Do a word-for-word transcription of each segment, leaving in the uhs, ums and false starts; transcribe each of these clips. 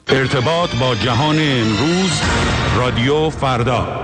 ارتباط با جهان امروز، رادیو فردا.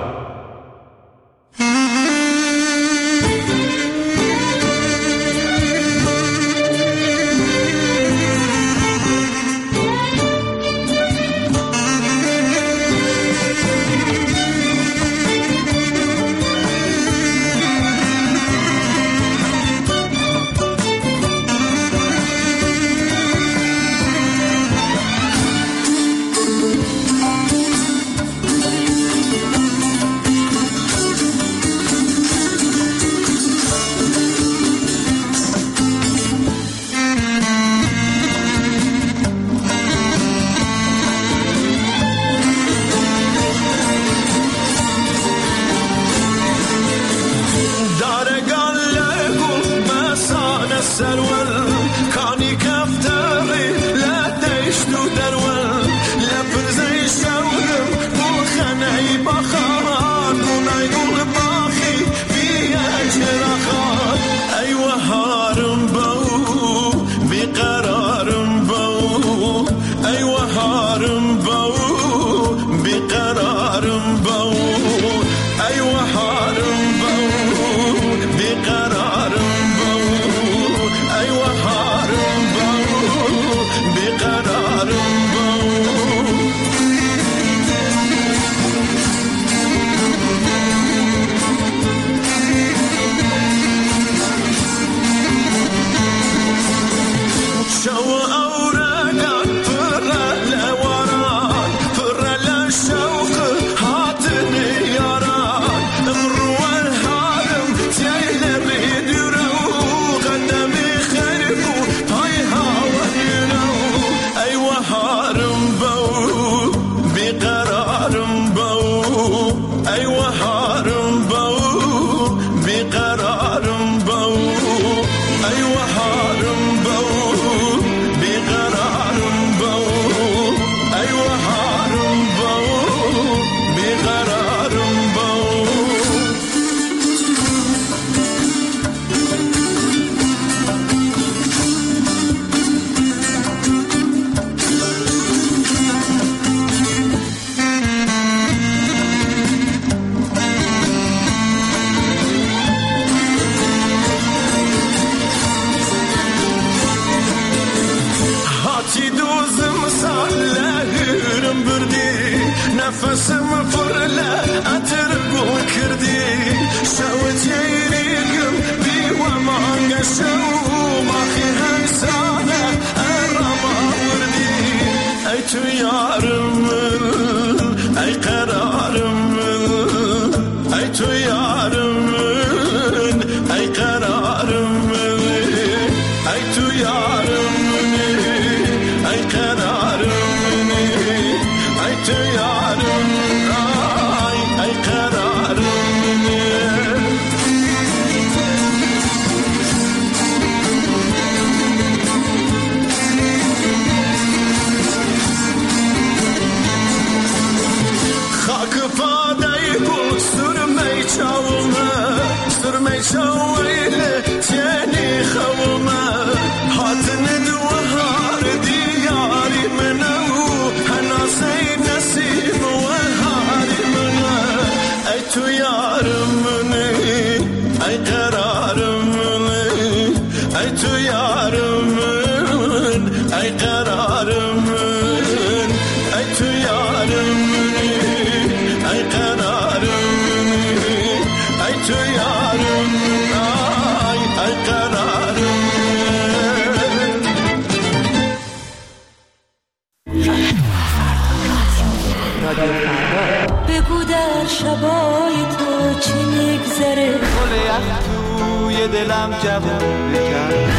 بگو در شبای تو چی میگذره، گل یخ توی دلم جوون بکن.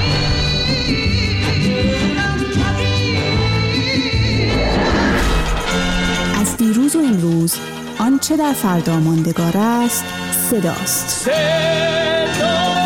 از دیروز و امروز آنچه در فردا ماندگار است صداست. صدا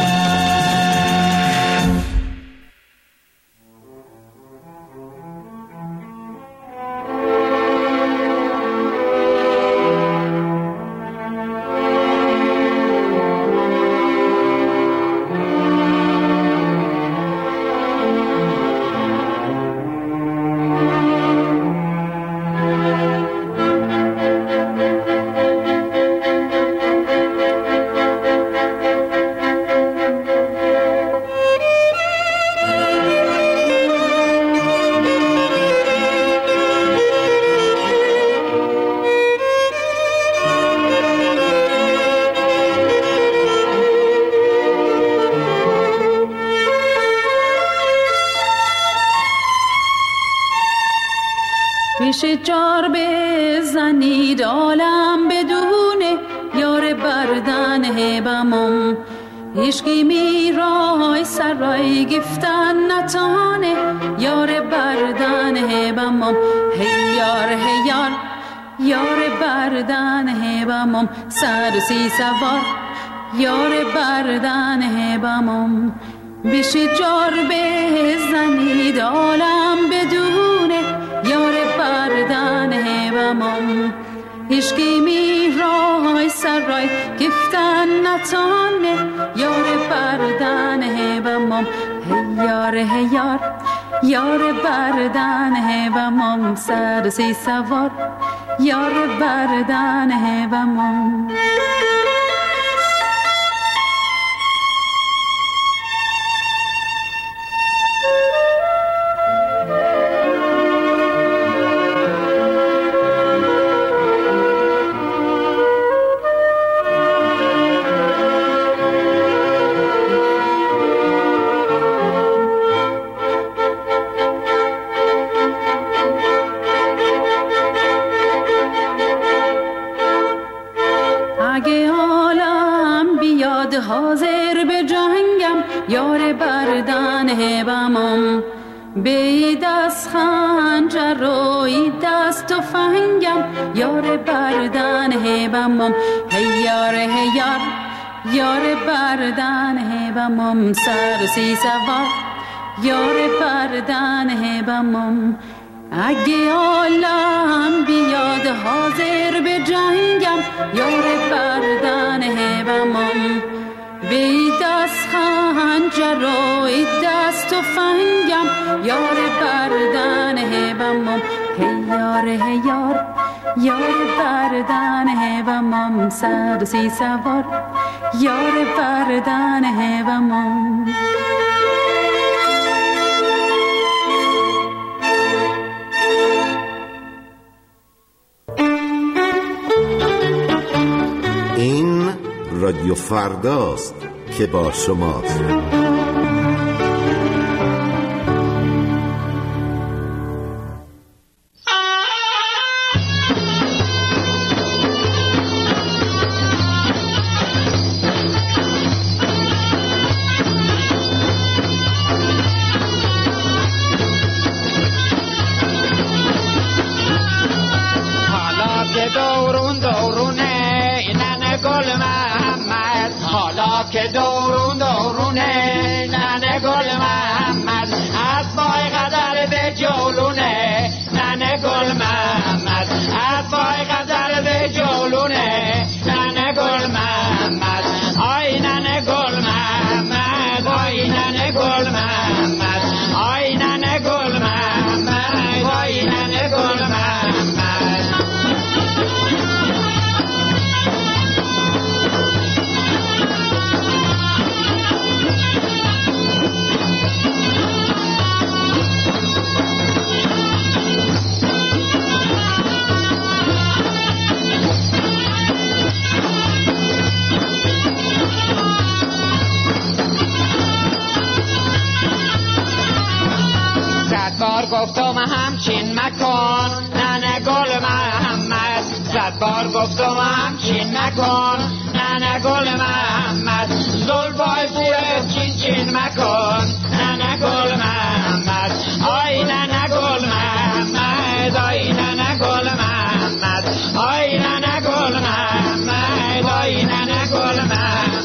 پیش جار بزنید عالم بدونه یار بردن هبمم عشقی میرای سرای گفتن نتانه یار بردن هبمم هی یار هی یار یار بردن هبمم سر سی سوار یار بردن هبمم بیش جار بزنید عالم بدونه یار بردن هبمم عشقی میرای سرای گفتن نتانه یار بردن هبمم هی یار هی یار یار بردن هبمم سر سی سوار یار بردن هبمم حاضر به جنگم یار بردن هبمم به دست خنجر و دست تفنگم یار بردن هبمم هی یار هی یار یار بردن هبمم سر سی سوار یار بردن هبمم اگه عالم بیاد حاضر به جنگم یار بردن هبمم به دست خنجر و دست تفنگم یار بردن هبمم هی یار هی یار یار بردن هبمم سر سی سوار یار بردن هبمم این رادیو فرداست که با شماست. حالا که دورون دورونه اینن گل محمد حالا که دورون دورونه ننه گل محمد از پای قدر به جولونه ننه گل محمد از پای قدر به جولونه ننه گل محمد آی ننه گل محمد آی ننه گل محمد آی ننه گل محمد آی ننه گل محمد بار گفتم همچین مکن ننه گل محمد صد بار گفتم همچین مکن ننه گل محمد زلفای بوی چین چین مکن ننه گل محمد آی ننه گل محمد آی ننه گل محمد آی ننه گل محمد آی ننه گل محمد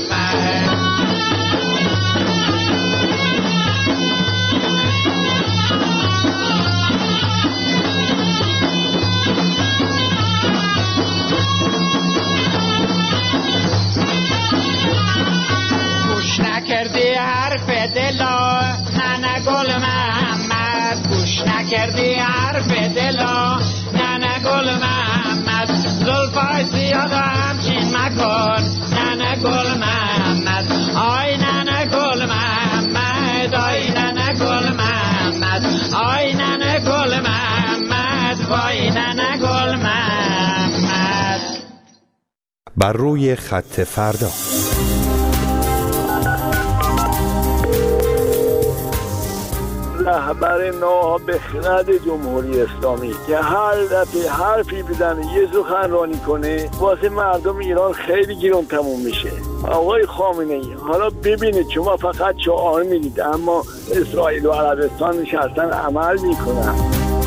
نکردی حرف دلا ننه گل محمد گوش نکردی حرف دلا ننه گل محمد زلفای زیاد همچین مکن ننه گل محمد آی ننه گل محمد آی ننه گل محمد آی ننه گل محمد وای ننه گل محمد. بر روی خط فردا رهبر ناب خرد جمهوری اسلامی که هر دفعه حرفی بزنه یه سخنرانی کنه واسه مردم ایران خیلی گیرون تموم میشه. آقای خامنه ای حالا ببینید شما فقط شعار میدید اما اسرائیل و عربستان نشستن عمل میکنن.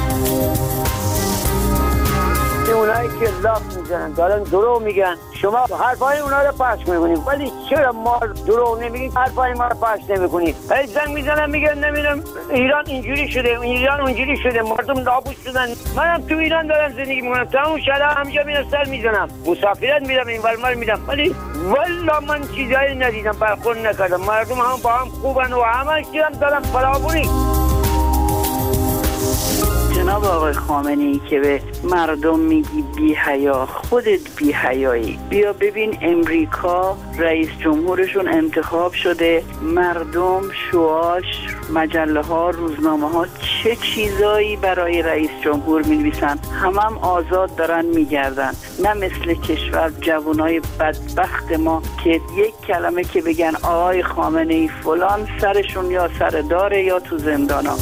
اونایی که لاف میزنن دارن دروغ میگن، شما حرفای اونا رو پخش میکنید، ولی چرا ما دروغ نمیگیم حرفای ما رو پخش نمیکنید؟ هی زنگ میزنن میگن نمیدونم ایران اینجوری شده، ایران اونجوری شده، مردم نابود شدن. منم تو ایران دارم زندگی میکنم، تمام شده همینجا میرم سر میزنم، مسافرت میرم این ور میرم، ولی والله من چیزایی ندیدم، برخورد نکردم. مردم هم با هم خوبن و همه چیزم دارم فراوانی. جناب آقای خامنه ای که به مردم میگی بی حیا، خودت بی حیایی. بیا ببین امریکا رئیس جمهورشون انتخاب شده، مردم شواش، مجله ها، روزنامه ها چه چیزایی برای رئیس جمهور مینویسن، همم هم آزاد دارن میگردن. نه مثل کشور جوانای بدبخت ما که یک کلمه که بگن آقای خامنه ای فلان سرشون یا سر داره یا تو زندان ها.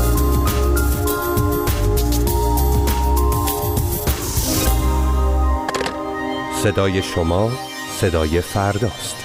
صدای شما صدای فرداست.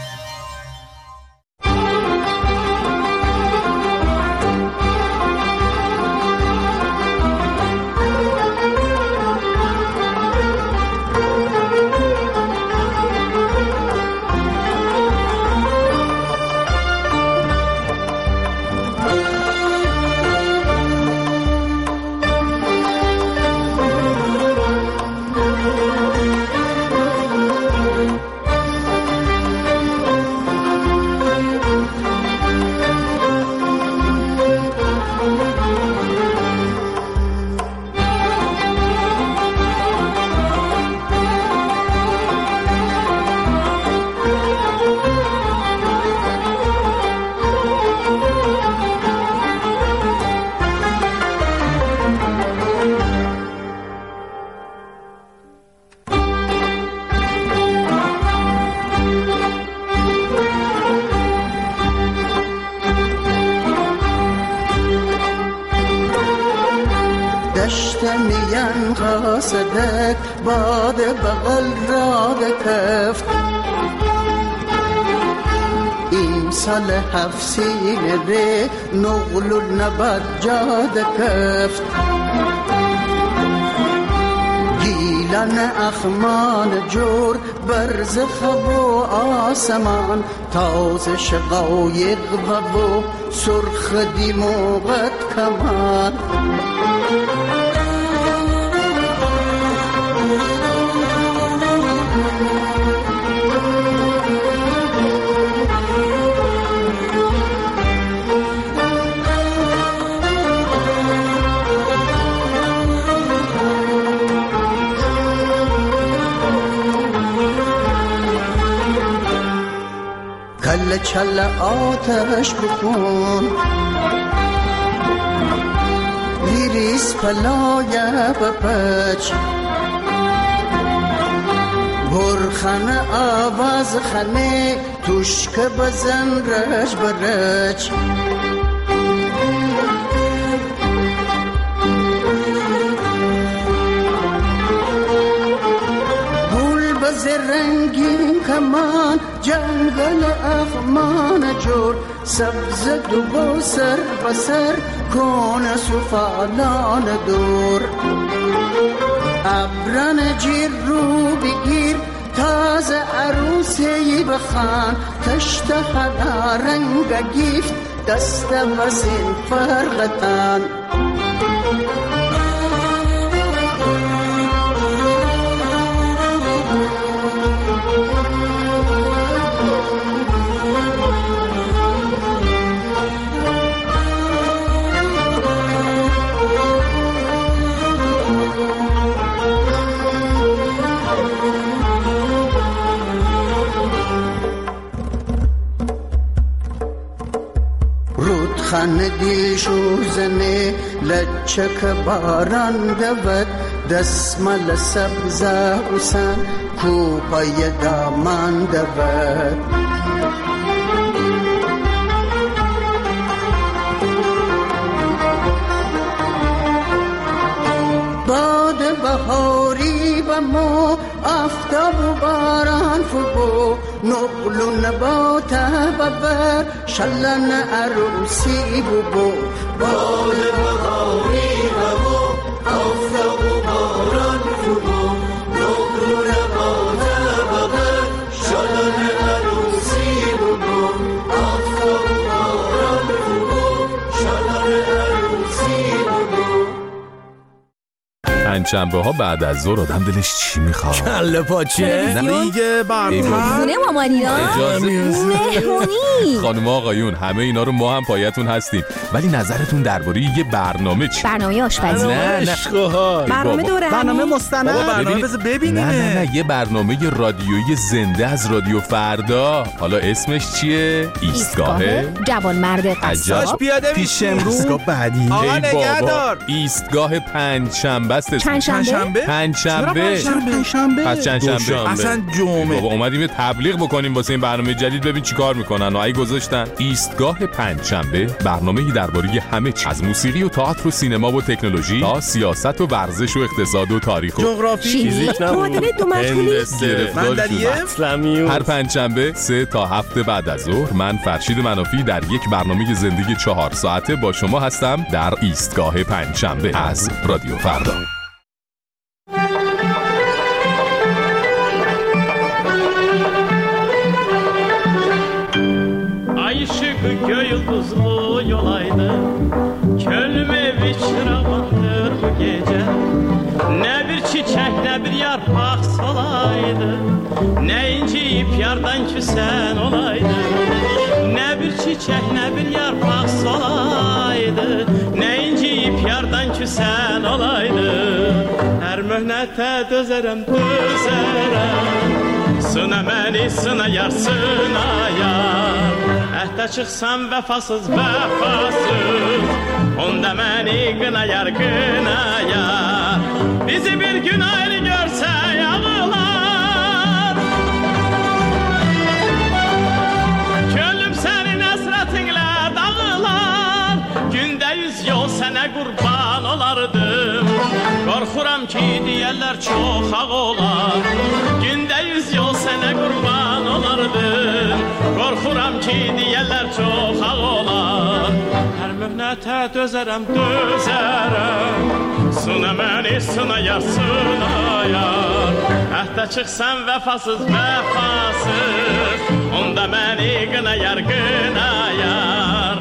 دشتمیان قاصدک باد بغل را کفت این سال حفصین ره نغل نباد جاد کفت گیلن اخمان جور برز خب و آسمان تاز شقایق و سرخ دیموغت کمان کل چل آتش بکن لیریس پلای بپچ برخن آواز خنه توشک بزن رج برج گل بز رنگین کمان جنگل اخمان جور سبز دو سر بسر کون سفالان دور ابران جیر رو بگیر تازه عروسی بخان تشت حدا رنگ گیفت دست وزین فرغتان خان دیل شوزنه لچک باران دود دسمال سبزه حسن کوپای دامان دود بهاری و ما آفتاب و باران فبو نقل و نبات و بر شلن عروسی بو باد بهاری و ما آفتاب و باران فبو نقل و نبات و بر شلن عروسی بو آفتاب و باران فبو شلن عروسی بو. پنجشنبه ها بعد از ظهر آدم دلش چی میخواد؟ کله پاچه دیگه برنامه خونه مامانینا مهمونی. خانم آقایون همه اینا رو ما هم پایتون هستیم، ولی نظرتون درباره یه برنامه چی؟ برنامه آشپزی. نه نه برنامه دوره برنامه مستند. برنامه بذار ببینیم. نه نه نه یه برنامه رادیویی زنده از رادیو فردا. حالا اسمش چیه؟ ایستگاه جوانمرد قصاب. پیاده پیش امروز بعدی. آقا نگهدار. ایستگاه پنجشنبه است. پنجشنبه؟ پنجشنبه. پنجشنبه. پس چندشنبه. اصلا جمعه. بابا اومدیم یه تبلیغ بکنیم واسه این برنامه جدید، ببین چیکار میکنن و ای گذاشتن ایستگاه پنجشنبه، برنامه‌ای درباره همه چیز، از موسیقی و تئاتر و سینما و تکنولوژی تا سیاست و ورزش و اقتصاد و تاریخ و جغرافی، فیزیک، معادله دو مجهولی، اسلامی. هر پنجشنبه سه تا هفت بعد از ظهر من فرشید منافی در یک برنامه زندگی چهار ساعته با شما هستم در ایستگاه پنجشنبه از رادیو فردا. Işık göğü yıldızlı yolaydı, Kölme bir çırağındır bu gece. Ne bir çiçek ne bir yarpak solaydı, Ne inciyip yardan küsen olaydı. Ne bir çiçek ne bir yarpak solaydı, Ne inciyip yardan küsen olaydı. Her mühnete dözerem dözerem, Sına məni sına yar sına yar. Əhdə çıxsam vəfasız vəfasız, Onda məni qınayar qınayar. Bizi bir gün ayrı görsə yağılar. Könlüm sənin əsrətinlə dağılar. Gündə yüz yol sənə qurban olardım. Qorxuram ki deyərlər çox ağ olar. Gündə yüz yol sənə qurban olardım. Qorxuram ki deyərlər çox ağ olar. Hər möhnətə dözərəm, dözərəm. Sına məni sınayar, sınayar. Əhdə çıxsam vəfasız, vəfasız, Onda məni qınayar, qınayar.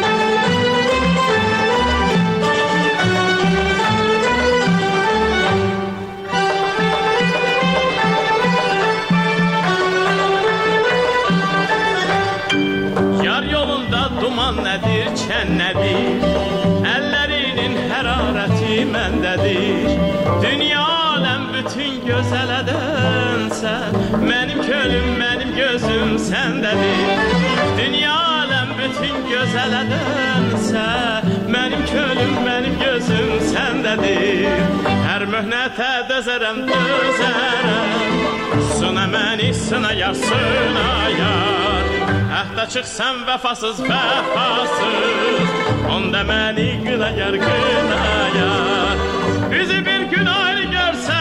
Duman nədir, çən nədir, Əllərinin hərarəti məndədir. Dünya aləm bütün gözələdənsə, Mənim könlüm, mənim gözüm səndədir. Dünya aləm bütün gözələdənsə, Mənim könlüm, mənim gözüm səndədir. Hər möhnətə dözərəm, dözərəm. Sına məni sınayar, sınayar. Əhdə çıxsam vəfasız, vəfasız, Onda məni qınayar, qınayar. Bizi bir gün ayrı görsə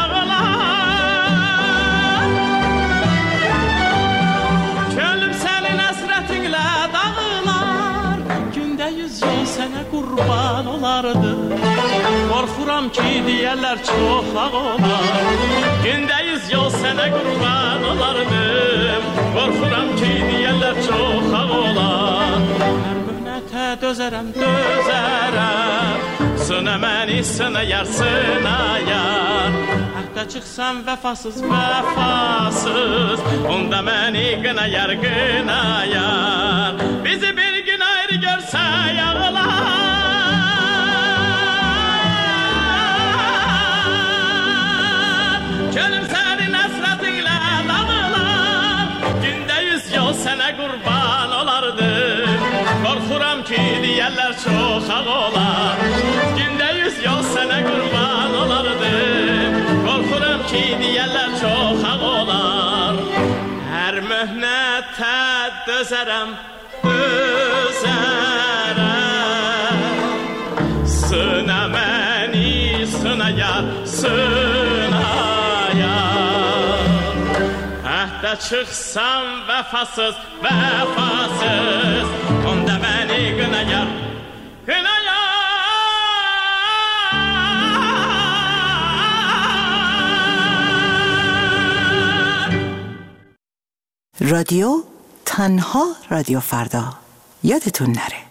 yağılar. Könlüm sənin əsrətinlə dağılar. Gündə yüz yol sənə qurban olardı. Qorxuram ki deyərlər çox ağ olar. Gündə yüz yol sənə qurban olardım. Qorxuram ki deyərlər çox ağ olar. Hər möhnətə dözərəm, dözərəm. Sına məni sınayar, sınayar. Əhdə çıxsam vəfasız, vəfasız, Onda məni qınayar, qınayar. Bizi bir gün ayrı görsə yağılar. Könlüm sənin əsrətinlə dağılar. Gündə yüz yol sənə qurban olardım. Qorxuram ki deyərlər çox ağ olar. Gündə yüz yol sənə qurban olardım. Qorxuram ki deyərlər çox ağ olar. Hər möhnətə dözərəm, dözərəm. Sınama beni sınayar, sınayar. Əhdə çıxsam vəfasız, vəfasız, onda beni qınayar, qınayar. رادیو تنها رادیو فردا، یادتون نره.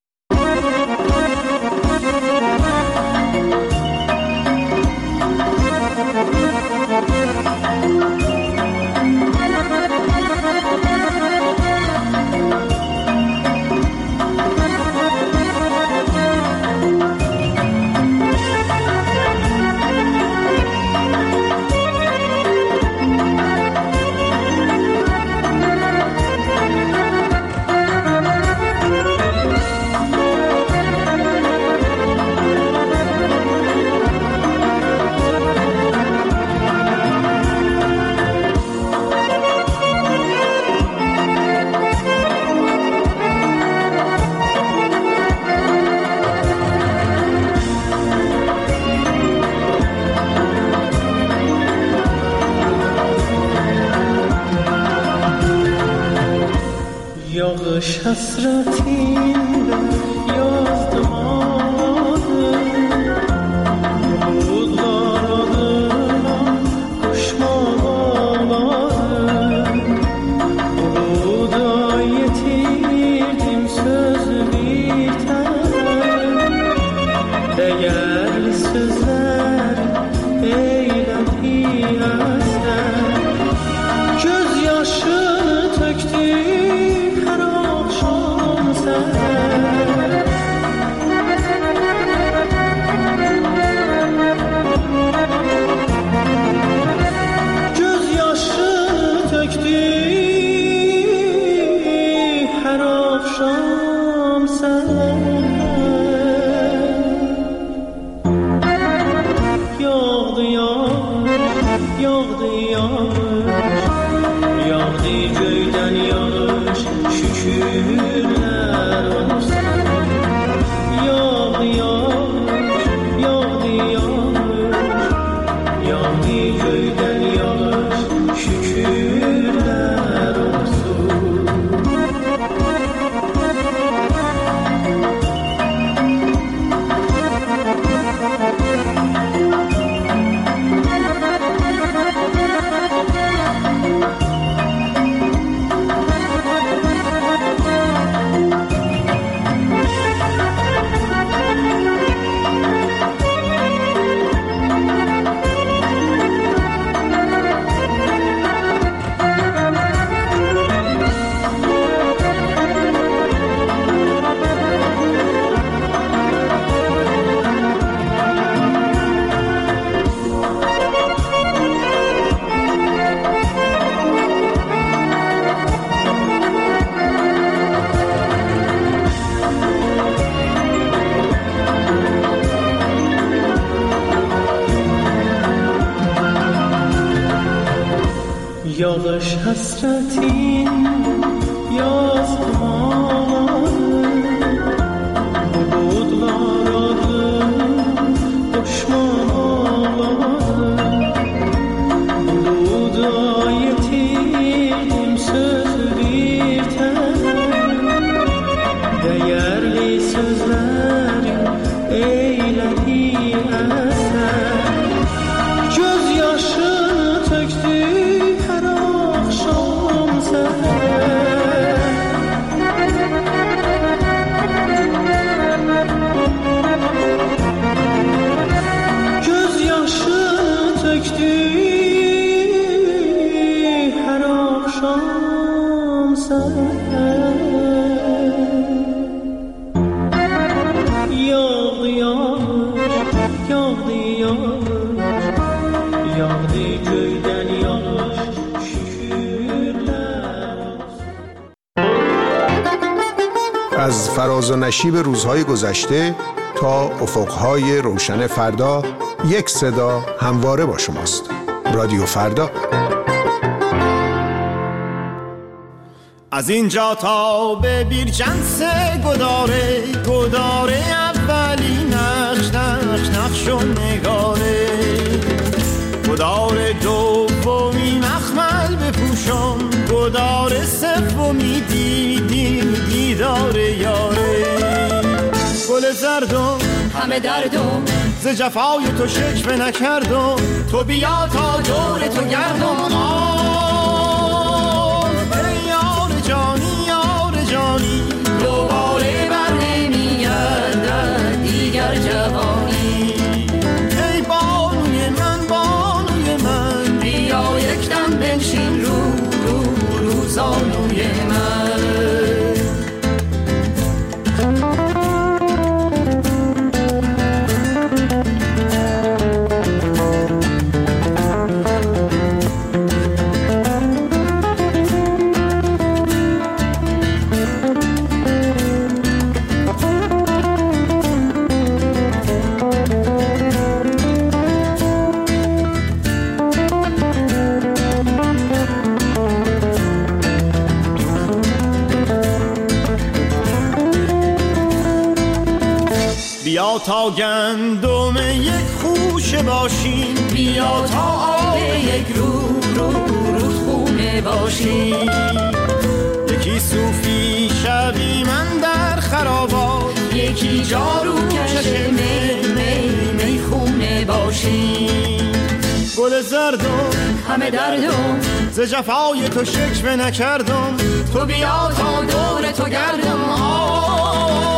Yağış hasretinde yazdım ağladım, bulutlar adına kuşlar ağladım. Buluda yetirdim söz bir tanem, değerli sözler eyledi eser. Gözyaşını töktüm Yağış hasretin yazdım ağladım, bulutlar adım koşmam ağladım. Buluda yetirdim söz bir tanem, değerli sözlerim eyledi eser. Gözyaşını töktüm her akşam seher. Gözyaşını töktüm her akşam seher. Yağdı yağış, yağdı yağış, yağdı göyden yağış, şükürler olsun. از فراز و نشیب روزهای گذشته تا افقهای روشن فردا، یک صدا همواره با شماست. رادیو فردا. از اینجا تا به بیرجنس گداره، گداره اولی نقش در نقش نقش و نگاره گدار دومی مخمل بپوشم گدار سومی دی دی دیدار یاره گل زردم همه دردم ز جفای تو شکوه نکردم تو بیا تا دور تو گردم آه یار جانی یار جانی دوباره بر نمیگردد دیگر جوانی ای بانوی من بانوی من بیا یک دم بنشین رو رو رو زانوی من بیا تا گندم یک خوشه باشیم بیا تا آب یک رو رو رو خونه باشیم یکی صوفی شبی من در خرابات یکی جارو کش می می می خونه باشیم گل زردم همه دردم ز جفای تو شکوه نکردم تو بیا تا دور تو گردم آه